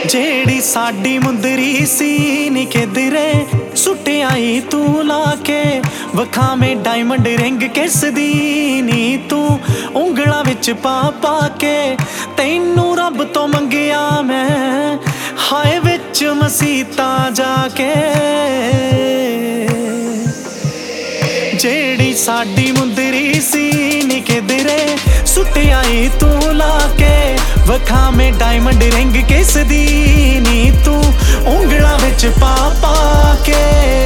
जेड़ी साडी मुंदरी सी नी किधरे सुट आई तू लाके वखा में डायमंड रिंग किस दी नी तू उंगला विच पा पा के तैनू रब तो मंगिया मैं हाय विच मसीता जाके। जेड़ी साडी मुंदरी सी नी किधरे सुट आई तू लाके वखा में डायमंड रिंग किस दी नी तू उंगला विच पा पा के।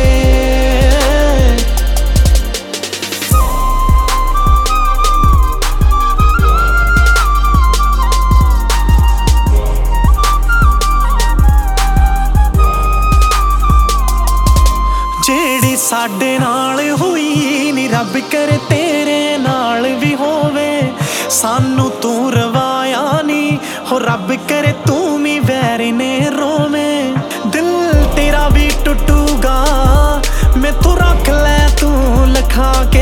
जेड़ी साडे नाल हुई नी रब करे तेरे नाल भी होवे सानू तू रवाया नी हो रब करे तू भी वैरी ने रोवे दिल तेरा भी टुटूगा मैं तू रख ले तू लखा के।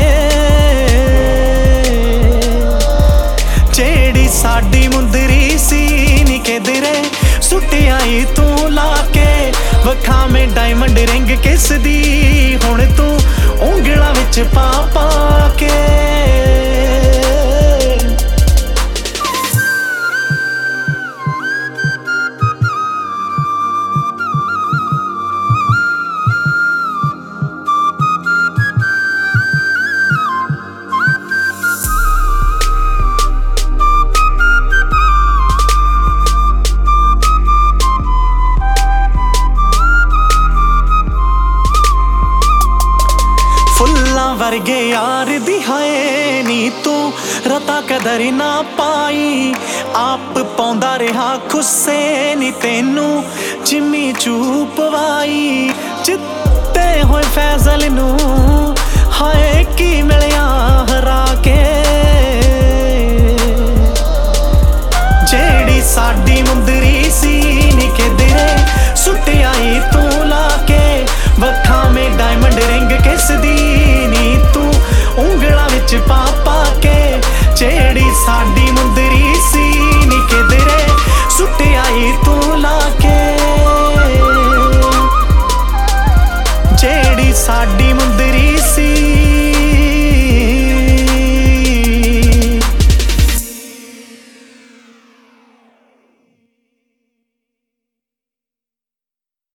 जेड़ी साडी मुंदरी सी नी किधरे सुट आई तू लाके वखा में डायमंड रिंग किस दी हुण तू उंगला विच पा पा के। फुल्लां वर्गे यार दी हाए नी तू रता कदर ना पाई आप पौंदा रहा खुस्से नी तेनू जिम्मी चूपवाई चित्ते होए फैजल नू हाए की मिलिया हरा के। जेड़ी साडी मुंदरी सी नी किधरे सुट आई तू लाके वखा में डायमंड रिंग किस दी नी तू उंगला विच पा पा